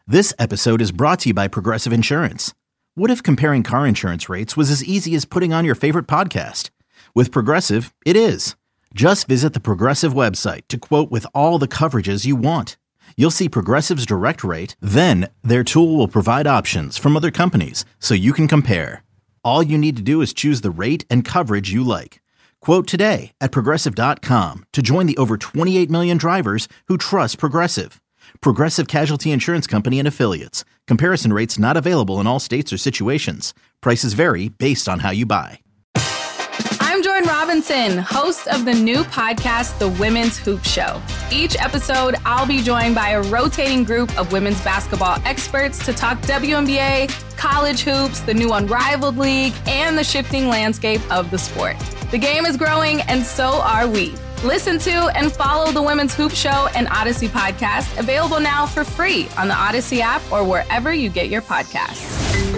This episode is brought to you by Progressive Insurance. What if comparing car insurance rates was as easy as putting on your favorite podcast? With Progressive, it is. Just visit the Progressive website to quote with all the coverages you want. You'll see Progressive's direct rate, then their tool will provide options from other companies so you can compare. All you need to do is choose the rate and coverage you like. Quote today at Progressive.com to join the over 28 million drivers who trust Progressive. Progressive Casualty Insurance Company and Affiliates. Comparison rates not available in all states or situations. Prices vary based on how you buy. I'm Jordan Robinson, host of the new podcast, The Women's Hoop Show. Each episode, I'll be joined by a rotating group of women's basketball experts to talk WNBA, college hoops, the new Unrivaled League, and the shifting landscape of the sport. The game is growing, and so are we. Listen to and follow the Women's Hoop Show and Odyssey podcast, available now for free on the Odyssey app or wherever you get your podcasts.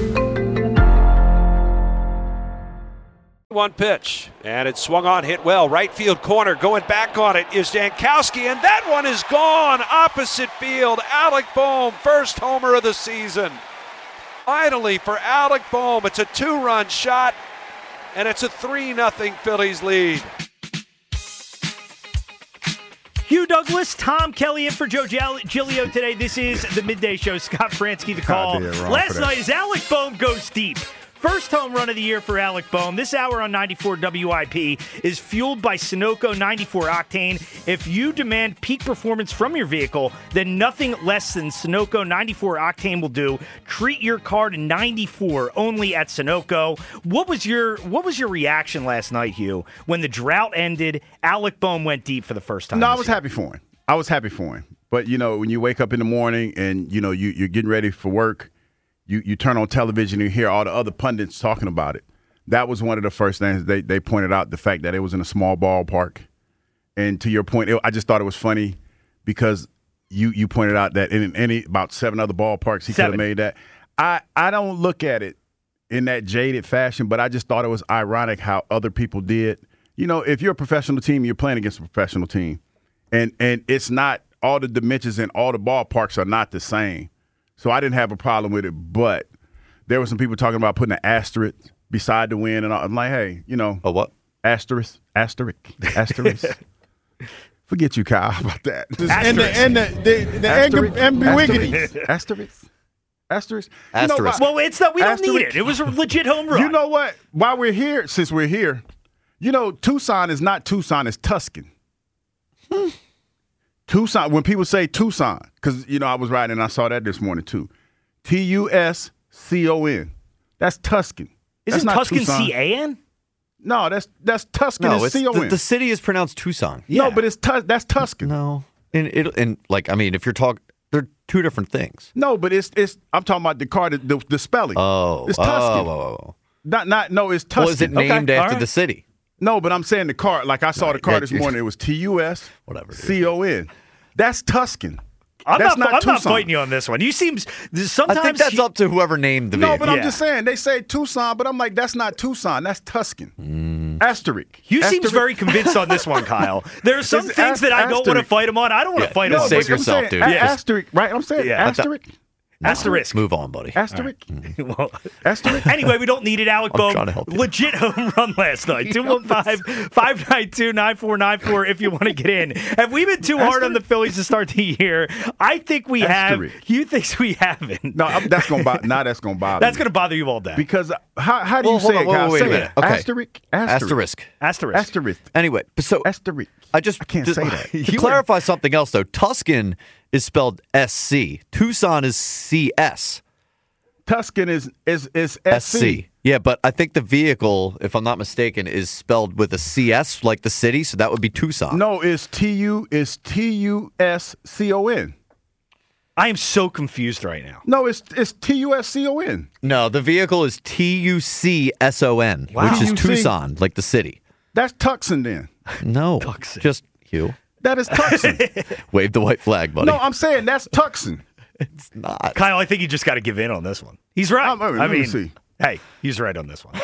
One pitch, and it's swung on, hit well. Right field corner, going back on it is Jankowski, and that one is gone. Opposite field, Alec Bohm, first homer of the season. Finally, for Alec Bohm, it's a 2-run shot, and it's a 3-0 Phillies lead. Hugh Douglas, Tom Kelly in for Joe Giglio today. This is the Midday Show. Scott Fransky, the call. Last night, as Alec Bohm goes deep. First home run of the year for Alec Bohm. This hour on 94 WIP is fueled by Sunoco 94 Octane. If you demand peak performance from your vehicle, then nothing less than Sunoco 94 Octane will do. Treat your car to 94 only at Sunoco. What was your reaction last night, Hugh, when the drought ended, Alec Bohm went deep for the first time? No, I was happy for him. But, when you wake up in the morning and, you're getting ready for work, You turn on television and you hear all the other pundits talking about it. That was one of the first things they pointed out, the fact that it was in a small ballpark. And to your point, I just thought it was funny because you pointed out that in about 7 other ballparks he could have made that. I don't look at it in that jaded fashion, but I just thought it was ironic how other people did. If you're a professional team, you're playing against a professional team. And it's not all the dimensions and all the ballparks are not the same. So I didn't have a problem with it, but there were some people talking about putting an asterisk beside the win, and I'm like, hey, A what? Asterisk. Forget you, Kyle, about that. And the ambiguity. Asterisk. Well, it's that we don't need it. It was a legit home run. You know what? Since we're here, Tucson is not Tucson, it's Tuscan. Tucson, when people say Tucson, because, I was riding and I saw that this morning too. Tuscon. That's Tuscan. Isn't Tuscan Can? No, that's Tuscan. No, it's C-O-N. the city is pronounced Tucson. Yeah. No, but that's Tuscan. No. If you're talking, they're two different things. No, but it's I'm talking about the car, the spelling. Oh. It's Tuscan. Oh. It's Tuscan. Was it named after the city? No, but I'm saying the car, like I saw the car this morning, it was Tus whatever, C-O-N. That's Tuscan. I'm not fighting you on this one. Sometimes I think that's up to whoever named the vehicle. No, but I'm just saying, they say Tucson, but I'm like, that's not Tucson, that's Tuscan. Asterisk. You seems very convinced on this one, Kyle. There are some things that I don't want to fight him on. I don't want to fight him on. Save yourself, dude. Asterisk, right? I'm saying asterisk. Asterisk. Move on, buddy. Asterisk. Well, asterisk. Anyway, we don't need it. Alec Bohm, legit home run last night. 215-592-9494 if you want to get in. Have we been too hard on the Phillies to start the year? I think we have. You think we haven't? No, that's going to bother. That's going to bother. That's going to bother you all day. Because how do you say it, Kyle? Wait a minute. Okay. Asterisk. Anyway, so asterisk. I can't say that. To clarify something else, though, Tuscan is spelled SC. Tucson is CS. Tuscan is SC. Yeah, but I think the vehicle, if I'm not mistaken, is spelled with a CS like the city, so that would be Tucson. No, it's Tuscon. I am so confused right now. No, it's Tuscon. No, the vehicle is Tucson, which is Tucson, like the city. That's Tucson then. No, Tucson. Just Hugh. That is Tucson. Wave the white flag, buddy. No, I'm saying that's Tucson. It's not. Kyle, I think you just got to give in on this one. He's right. Let me see. Hey, he's right on this one.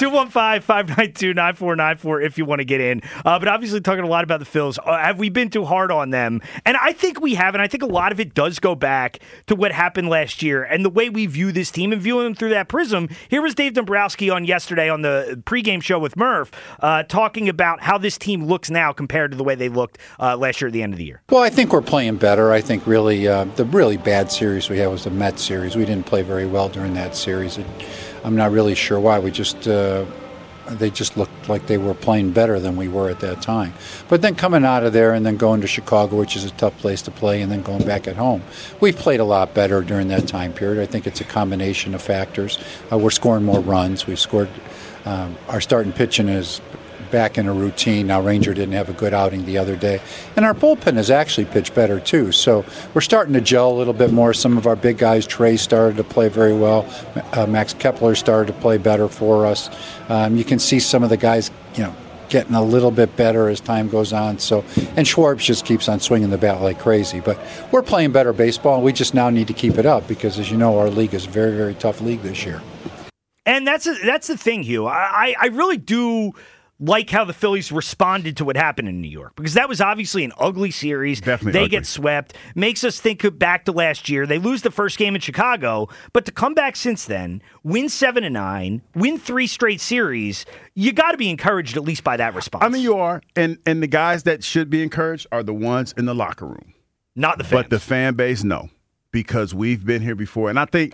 215-592-9494 if you want to get in. But obviously talking a lot about the Phils. Have we been too hard on them? And I think we have, and I think a lot of it does go back to what happened last year and the way we view this team and viewing them through that prism. Here was Dave Dombrowski on yesterday on the pregame show with Murph talking about how this team looks now compared to the way they looked last year at the end of the year. Well, I think we're playing better. I think really the really bad series we had was the Mets series. We didn't play very well during that series. I'm not really sure why. We just they just looked like they were playing better than we were at that time. But then coming out of there and then going to Chicago, which is a tough place to play, and then going back at home, we've played a lot better during that time period. I think it's a combination of factors. We're scoring more runs. We've scored. Our starting pitching is back in a routine. Now, Ranger didn't have a good outing the other day. And our bullpen has actually pitched better, too. So we're starting to gel a little bit more. Some of our big guys, Trey, started to play very well. Max Kepler started to play better for us. You can see some of the guys, getting a little bit better as time goes on. So, and Schwartz just keeps on swinging the bat like crazy. But we're playing better baseball, and we just now need to keep it up because, as you know, our league is a very, very tough league this year. And that's the thing, Hugh. I really do like how the Phillies responded to what happened in New York, because that was obviously an ugly series. Definitely they ugly. Get swept. Makes us think back to last year. They lose the first game in Chicago, but to come back since then, win 7-9, win 3 straight series, you got to be encouraged at least by that response. I mean, you are. And the guys that should be encouraged are the ones in the locker room. Not the fans. But the fan base, no, because we've been here before. And I think,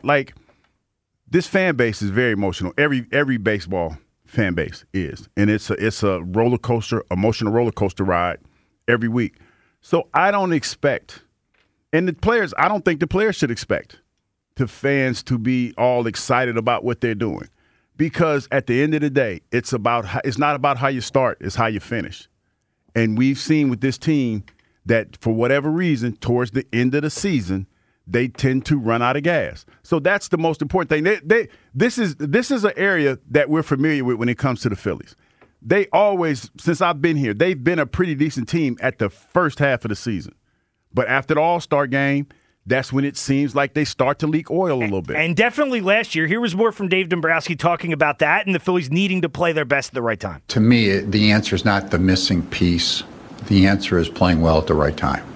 this fan base is very emotional. Every baseball fan base is, and it's a roller coaster, emotional roller coaster ride every week. So I don't expect, and I don't think the players should expect the fans to be all excited about what they're doing, because at the end of the day, it's not about how you start, it's how you finish. And we've seen with this team that for whatever reason, towards the end of the season, they tend to run out of gas. So that's the most important thing. This is an area that we're familiar with when it comes to the Phillies. They always, since I've been here, they've been a pretty decent team at the first half of the season. But after the All-Star game, that's when it seems like they start to leak oil a little bit. And definitely last year, here was more from Dave Dombrowski talking about that and the Phillies needing to play their best at the right time. To me, the answer is not the missing piece. The answer is playing well at the right time.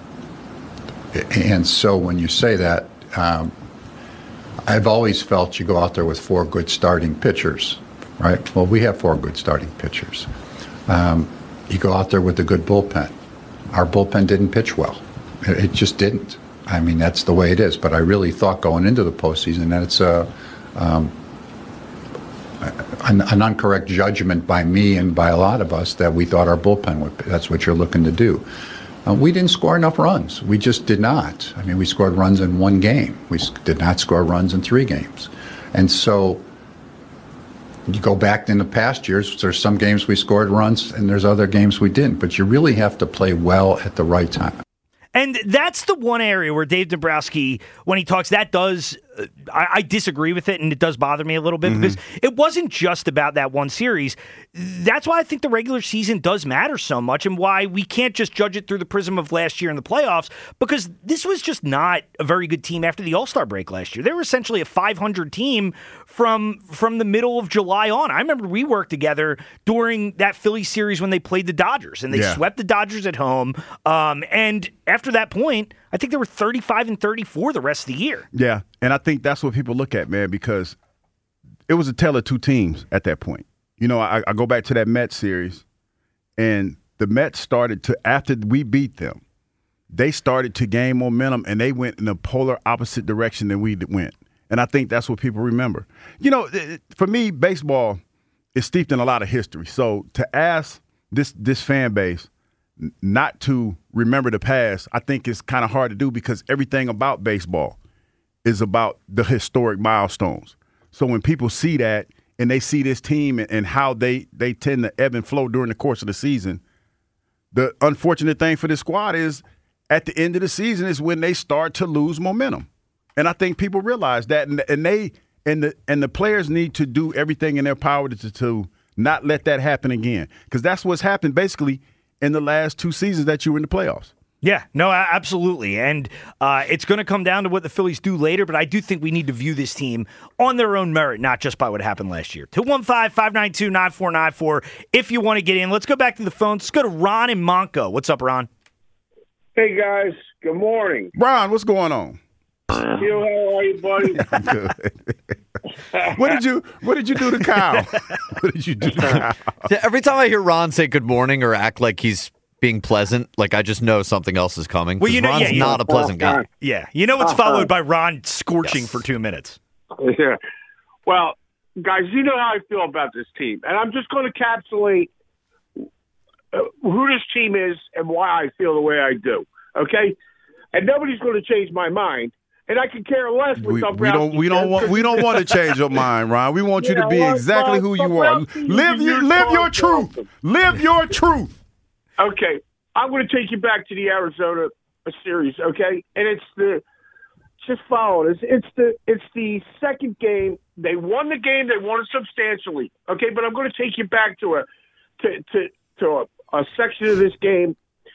And so when you say that, I've always felt you go out there with 4 good starting pitchers, right? Well, we have 4 good starting pitchers. You go out there with a good bullpen. Our bullpen didn't pitch well. It just didn't. I mean, that's the way it is. But I really thought going into the postseason that it's an incorrect judgment by me and by a lot of us that we thought our bullpen would. That's what you're looking to do. We didn't score enough runs. We just did not. I mean, we scored runs in 1 game. We did not score runs in 3 games. And so you go back in the past years, there's some games we scored runs and there's other games we didn't. But you really have to play well at the right time. And that's the one area where Dave Dombrowski, when he talks, that does, I disagree with it, and it does bother me a little bit, because it wasn't just about that one series. That's why I think the regular season does matter so much, and why we can't just judge it through the prism of last year in the playoffs, because this was just not a very good team after the All-Star break last year. They were essentially a 500 team from the middle of July on. I remember we worked together during that Phillies series when they played the Dodgers, and they swept the Dodgers at home, and after that point, I think they were 35-34 the rest of the year. Yeah, and I think that's what people look at, man, because it was a tale of 2 teams at that point. I go back to that Mets series, and the Mets started to, after we beat them, they started to gain momentum, and they went in the polar opposite direction than we went. And I think that's what people remember. For me, baseball is steeped in a lot of history. So to ask this fan base not to remember the past, I think it's kind of hard to do, because everything about baseball is about the historic milestones. So when people see that and they see this team and how they tend to ebb and flow during the course of the season, the unfortunate thing for this squad is at the end of the season is when they start to lose momentum. And I think people realize that, and the players need to do everything in their power to not let that happen again, because that's what's happened basically in the last 2 seasons that you were in the playoffs. Yeah, no, absolutely. And it's going to come down to what the Phillies do later, but I do think we need to view this team on their own merit, not just by what happened last year. 215-592-9494 if you want to get in. Let's go back to the phones. Let's go to Ron in Monco. What's up, Ron? Hey, guys. Good morning. Ron, what's going on? How are you, buddy? Good. What did you do to Kyle? What did you do to Kyle? Every time I hear Ron say good morning or act like he's being pleasant, like I just know something else is coming. Well, Ron's not a pleasant guy. Yeah, it's followed by Ron scorching for 2 minutes. Yeah. Well, guys, you know how I feel about this team, and I'm just going to encapsulate who this team is and why I feel the way I do. Okay, and nobody's going to change my mind. And I can care less what Dombrowski we don't want to change your mind, Ron. We want you to be exactly who you are. Live your truth. Live your truth. Okay, I'm going to take you back to the Arizona series. Okay, and just follow it. It's the second game. They won the game. They won it substantially. Okay, but I'm going to take you back to a section of this game.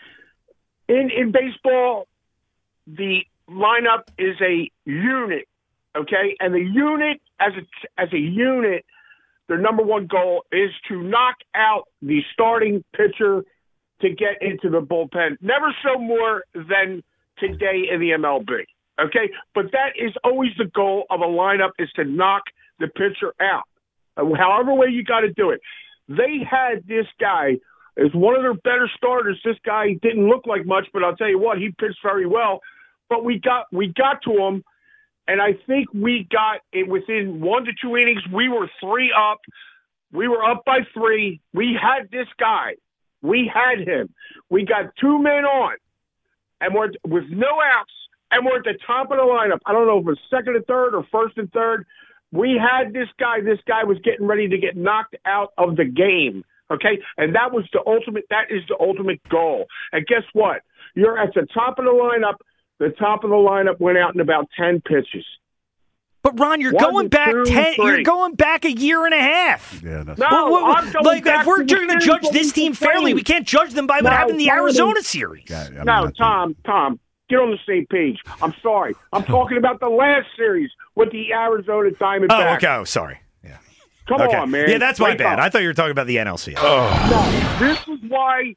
In baseball, the lineup is a unit, okay? And the unit, as a unit, their number one goal is to knock out the starting pitcher to get into the bullpen. Never so more than today in the MLB, okay? But that is always the goal of a lineup, is to knock the pitcher out, however way you got to do it. They had this guy as one of their better starters. This guy didn't look like much, but I'll tell you what, he pitched very well. But we got to him, and I think we got it within 1 to 2 innings. We were 3 up. We were up by 3. We had this guy. We had him. We got 2 men on, and we're with no outs, and we're at the top of the lineup. I don't know if it's second and third or first and third. We had this guy. This guy was getting ready to get knocked out of the game. Okay, and that is the ultimate goal. And guess what? You're at the top of the lineup. The top of the lineup went out in about 10 pitches. But Ron, you're going back 10. You're going back a year and a half. Yeah, that's I'm going back if we're going to judge this team fairly, we can't judge them by what happened in the Arizona series. Tom, get on the same page. I'm sorry. I'm talking about the last series with the Arizona Diamondbacks. Oh, okay. Oh, sorry. Yeah. Come on, man. Yeah, that's my bad. I thought you were talking about the NLCS. No, this is why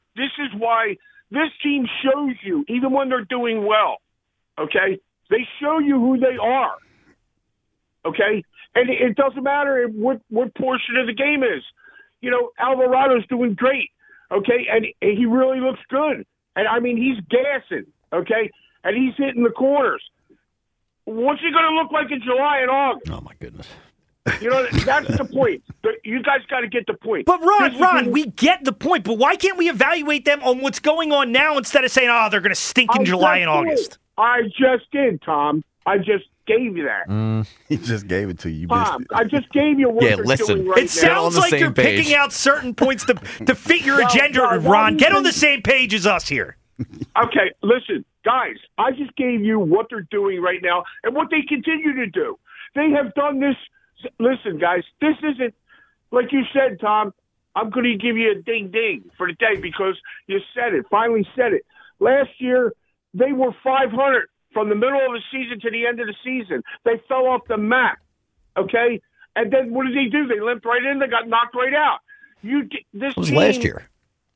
this team shows you, even when they're doing well. Okay? They show you who they are. Okay? And it doesn't matter what portion of the game is. Alvarado's doing great. Okay? And he really looks good. And, I mean, he's gassing. Okay? And he's hitting the corners. What's he going to look like in July and August? Oh, my goodness. That's the point. You guys got to get the point. But, Ron, we get the point. But why can't we evaluate them on what's going on now instead of saying, they're going to stink in July and August? I just did, Tom. I just gave you that. He just gave it to you. Tom, I just gave you what they're doing right now. It sounds like you're picking out certain points to fit your agenda, Ron. Get on the same page as us here. Okay, listen, guys, I just gave you what they're doing right now and what they continue to do. They have done this. Listen, guys, this isn't, like you said, Tom, I'm going to give you a ding-ding for the day because you said it, finally said it. Last year, they were 500 from the middle of the season to the end of the season. They fell off the map, okay? And then what did they do? They limped right in. They got knocked right out. This was team, last year.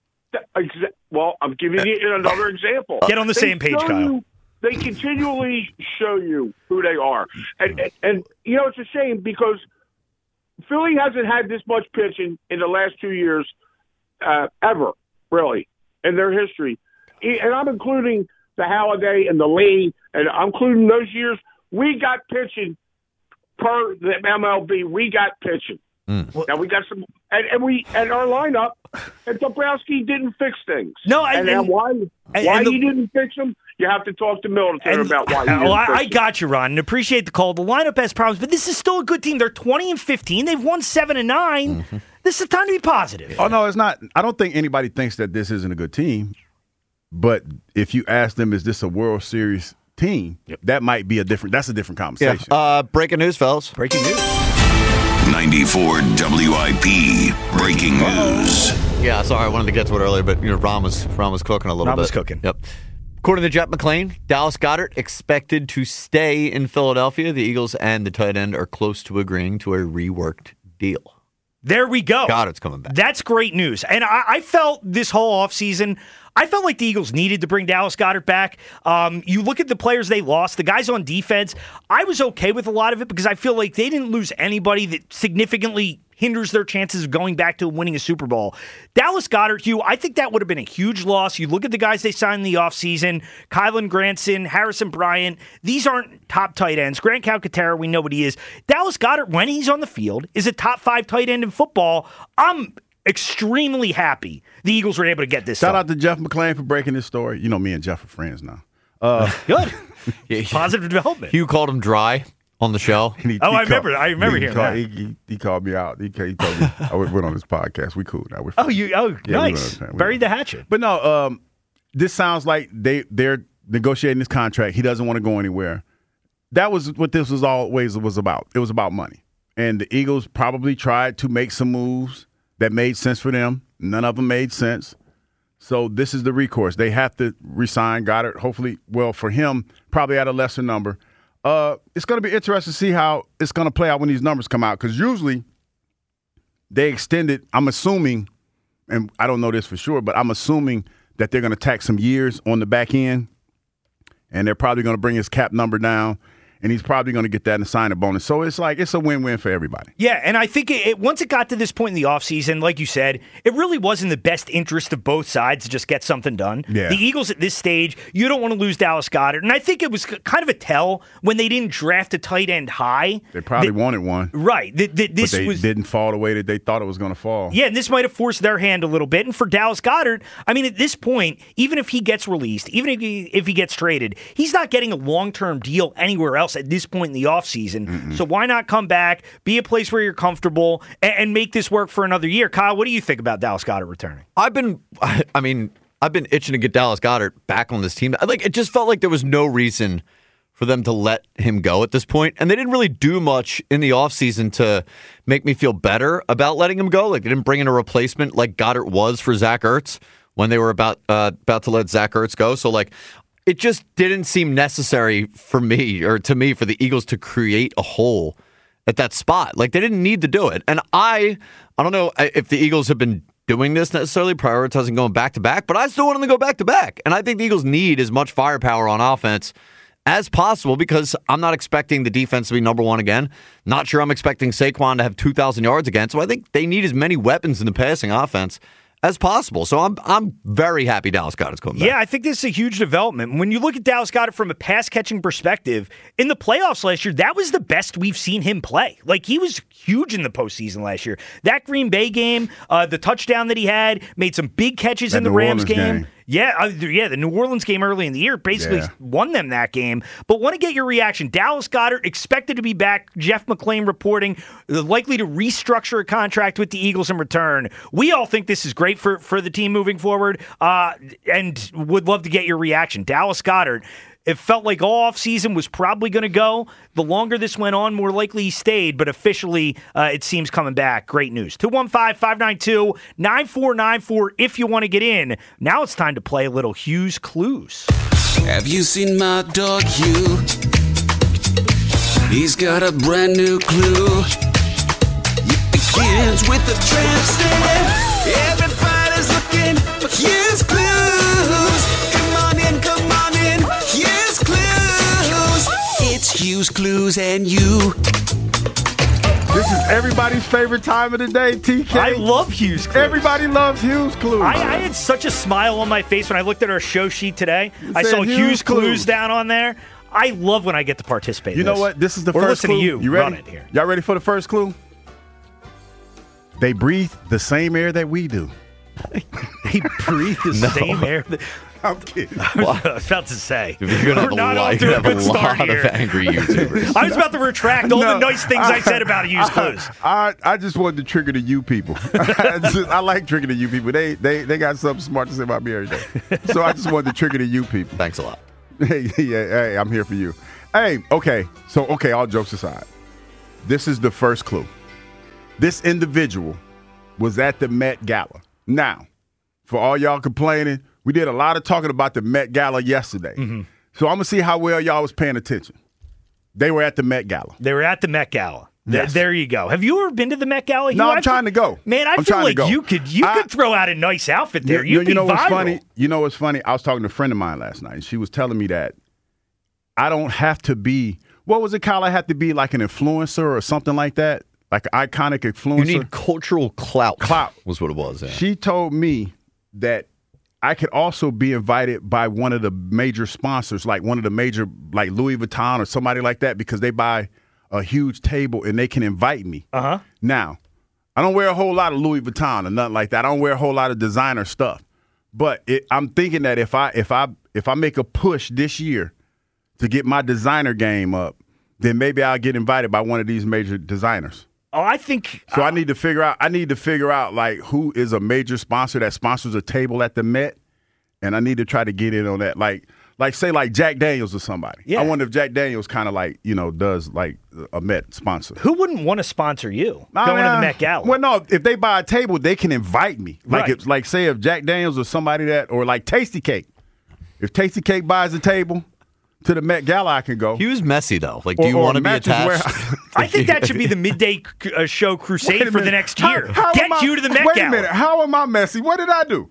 Well, I'm giving you another example. Get on the same page, Kyle. They continually show you who they are. And it's a shame because Philly hasn't had this much pitching in the last 2 years ever, really, in their history. And I'm including the Halladay and the Lee, and I'm including those years. We got pitching per the MLB. We got pitching. Now we got some, and our lineup, and Dombrowski didn't fix things. No, why he didn't fix them? You have to talk to Middleton about why. I got you, Ron, and appreciate the call. The lineup has problems, but this is still a good team. They're 20-15. They've won 7 and 9. This is time to be positive. Oh no, it's not. I don't think anybody thinks that this isn't a good team. But if you ask them, is this a World Series team? That might be that's a different conversation. Yeah. Breaking news, fellas. Breaking news. 94 WIP. Breaking news. Yeah, sorry, I wanted to get to it earlier, but Ron was cooking a little bit. Ron was cooking. Yep. According to Jeff McClain, Dallas Goedert expected to stay in Philadelphia. The Eagles and the tight end are close to agreeing to a reworked deal. There we go. Goedert's coming back. That's great news. And I felt this whole offseason, I felt like the Eagles needed to bring Dallas Goedert back. You look at the players they lost, the guys on defense, I was okay with a lot of it because I feel like they didn't lose anybody that significantly hinders their chances of going back to winning a Super Bowl. Dallas Goedert, Hugh, I think that would have been a huge loss. You look at the guys they signed in the offseason, Kylan Granson, Harrison Bryant. These aren't top tight ends. Grant Calcaterra, we know what he is. Dallas Goedert, when he's on the field, is a top 5 tight end in football. I'm extremely happy the Eagles were able to get this Shout done. out to Jeff McClain for breaking this story. You know, me and Jeff are friends now. Good. Positive development. Hugh called him dry on the show. I remember hearing that. He called me out. He told me I went on his podcast. We cool now. Nice. Buried the hatchet. But no, this sounds like they're negotiating this contract. He doesn't want to go anywhere. That was what this was always was about. It was about money. And the Eagles probably tried to make some moves that made sense for them. None of them made sense. So this is the recourse. They have to re-sign Goedert. Hopefully, well, for him, probably at a lesser number. It's going to be interesting to see how it's going to play out when these numbers come out, because usually they extended, I'm assuming, and I don't know this for sure, but I'm assuming that they're going to tack some years on the back end, and they're probably going to bring his cap number down, and he's probably going to get that in a signing bonus. So it's like it's a win-win for everybody. Yeah, and I think once it got to this point in the offseason, like you said, it really was in the best interest of both sides to just get something done. Yeah. The Eagles at this stage, you don't want to lose Dallas Goedert. And I think it was kind of a tell when they didn't draft a tight end high. They probably wanted one. Right. But they didn't fall the way that they thought it was going to fall. Yeah, and this might have forced their hand a little bit. And for Dallas Goedert, I mean, at this point, even if he gets released, even if he gets traded, he's not getting a long-term deal anywhere else at this point in the offseason. So why not come back, be a place where you're comfortable, and make this work for another year? Kyle, what do you think about Dallas Goedert returning? I've been itching to get Dallas Goedert back on this team. Like, it just felt like there was no reason for them to let him go at this point. And they didn't really do much in the offseason to make me feel better about letting him go. Like, they didn't bring in a replacement like Goedert was for Zach Ertz when they were about to let Zach Ertz go. So, like, it just didn't seem necessary for me or to me for the Eagles to create a hole at that spot. Like, they didn't need to do it. And I don't know if the Eagles have been doing this necessarily, prioritizing going back-to-back, but I still want them to go back-to-back. And I think the Eagles need as much firepower on offense as possible because I'm not expecting the defense to be number one again. Not sure I'm expecting Saquon to have 2,000 yards again. So I think they need as many weapons in the passing offense as possible. So I'm very happy Dallas Goedert's coming back. Yeah, I think this is a huge development. When you look at Dallas Goedert from a pass-catching perspective, in the playoffs last year, that was the best we've seen him play. Like, he was huge in the postseason last year. That Green Bay game, the touchdown that he had, made some big catches in the Rams game. Yeah, the New Orleans game early in the year basically won them that game. But want to get your reaction. Dallas Goedert expected to be back. Jeff McClain reporting likely to restructure a contract with the Eagles in return. We all think this is great for the team moving forward and would love to get your reaction. Dallas Goedert, it felt like all offseason was probably going to go. The longer this went on, more likely he stayed, but officially it seems coming back. Great news. 215-592-9494 if you want to get in. Now it's time to play a little Hugh's Clues. Have you seen my dog Hugh? He's got a brand new clue. It begins with a tramp stamp. Everybody's looking for Hugh's Clues. Come on in. Hugh's Clues. It's Hugh's Clues and you. This is everybody's favorite time of the day, TK. I love Hugh's Clues. Everybody loves Hugh's Clues. I had such a smile on my face when I looked at our show sheet today. I saw Hugh's Clues down on there. I love when I get to participate in this. You know what? This is the first clue. To you ready? Run it here. Y'all ready for the first clue? They breathe the same air that we do. They breathe the same air that... I'm kidding. I was about to say. You're going to have a lot of angry YouTubers. I was about to retract all the nice things I said about Hugh's Clues. I just wanted to trigger the you people. I like triggering the you people. They got something smart to say about me every day. So I just wanted to trigger the you people. Thanks a lot. Hey, I'm here for you. Hey, okay. So, all jokes aside. This is the first clue. This individual was at the Met Gala. Now, for all y'all complaining, We did a lot of talking about the Met Gala yesterday. Mm-hmm. So I'm going to see how well y'all was paying attention. They were at the Met Gala. They were at the Met Gala. Yes. There you go. Have you ever been to the Met Gala? No, I'm trying to go. Man, I feel like you could throw out a nice outfit there. You'd be know what's viral. funny? You know what's funny? I was talking to a friend of mine last night, and she was telling me that I don't have to be, what was it, Kyle? I had to be like an influencer or something like that, like an iconic influencer. You need cultural clout. Clout was what it was. Yeah. She told me that I could also be invited by one of the major sponsors, like one of the major, like Louis Vuitton or somebody like that, because they buy a huge table and they can invite me. Uh-huh. Now, I don't wear a whole lot of Louis Vuitton or nothing like that. I don't wear a whole lot of designer stuff. But I'm thinking that if I make a push this year to get my designer game up, then maybe I'll get invited by one of these major designers. Oh, I think so. I need to figure out like who is a major sponsor that sponsors a table at the Met, and I need to try to get in on that. Like say like Jack Daniels or somebody. Yeah. I wonder if Jack Daniels kind of like, does like a Met sponsor. Who wouldn't want to sponsor you going to the Met Gala? Well, no, if they buy a table, they can invite me. Like Right. Say if Jack Daniels or somebody or like Tasty Cake. If Tasty Cake buys a table to the Met Gala, I can go. He was messy though. Like, do you want to be attached? I think that should be the midday show crusade for the next year. Get you to the Met Gala. Wait a minute. How am I messy? What did I do?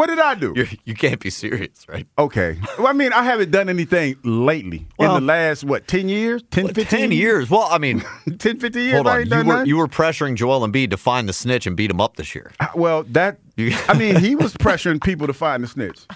You can't be serious, right? Okay. Well, I mean, I haven't done anything lately in the last, 10 years? 10, 15 10 years. Well, I mean, 10, 15 years, hold I on. ain't done nothing. You were pressuring Joel Embiid to find the snitch and beat him up this year. Well, I mean, he was pressuring people to find the snitch.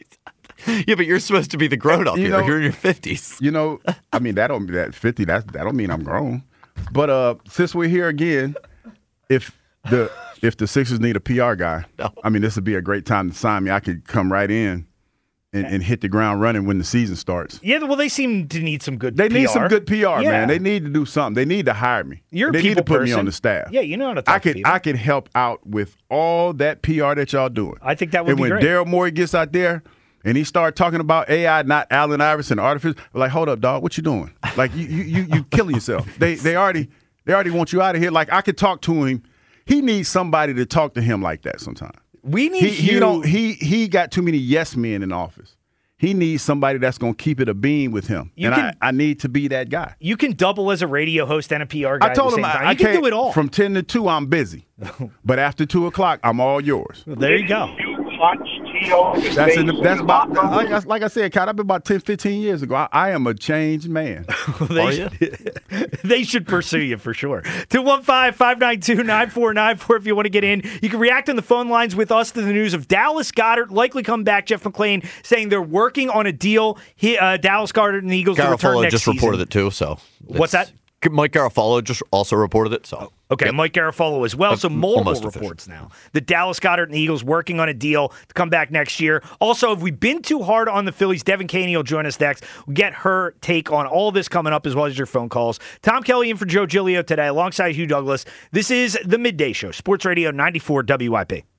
Yeah, but you're supposed to be the grown-up here. You're in your 50s. I mean, that don't mean I'm grown. But since we're here again, if the Sixers need a PR guy, I mean, this would be a great time to sign me. I could come right in and hit the ground running when the season starts. Yeah, well, they seem to need some good PR. They need some good PR, Yeah. man. They need to do something. They need to hire me. You're a they need to people put me person. on the staff. Yeah, you know how to talk to people. I could help out with all that PR that y'all doing. I think that would and be when great. Daryl Morey gets out there and he started talking about AI, not Allen Iverson, artificial, like, hold up, dog, what you doing? Like, you killing yourself. They already want you out of here. Like, I could talk to him. He needs somebody to talk to him like that sometimes. We need He got too many yes men in office. He needs somebody that's going to keep it a beam with him. I need to be that guy. You can double as a radio host and a PR guy. I told him I can can't do it all. From 10 to 2, I'm busy. But after 2 o'clock, I'm all yours. Well, there you go. That's about, like I said, Kat, I've been about 10, 15 years ago. I am a changed man. They should pursue you for sure. 215-592-9494 if you want to get in. You can react on the phone lines with us to the news of Dallas Goedert likely come back. Jeff McClain saying they're working on a deal. Dallas Goedert and the Eagles will return next season. just reported it too. So what's that? Mike Garafolo just also reported it. So okay, Mike Garafolo as well. So multiple reports now. The Dallas Goedert and the Eagles working on a deal to come back next year. Also, have we been too hard on the Phillies? Devin Caney will join us next. We'll get her take on all this coming up as well as your phone calls. Tom Kelly in for Joe Giglio today alongside Hugh Douglas. This is the Midday Show, Sports Radio 94 WIP.